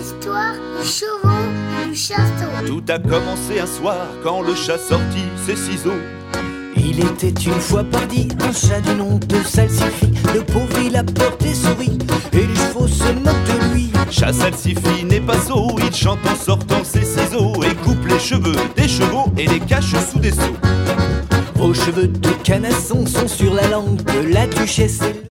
L'histoire du chevaux du château. Tout a commencé un soir quand le chat sortit ses ciseaux. Il était une fois pardi un chat du nom de Salsifis. Le pauvre il a porté souris et les chevaux se moquent de lui. Chat Salsifis n'est pas sot, il chante en sortant ses ciseaux et coupe les cheveux des chevaux et les cache sous des seaux. Vos cheveux de canasson sont sur la langue de la duchesse.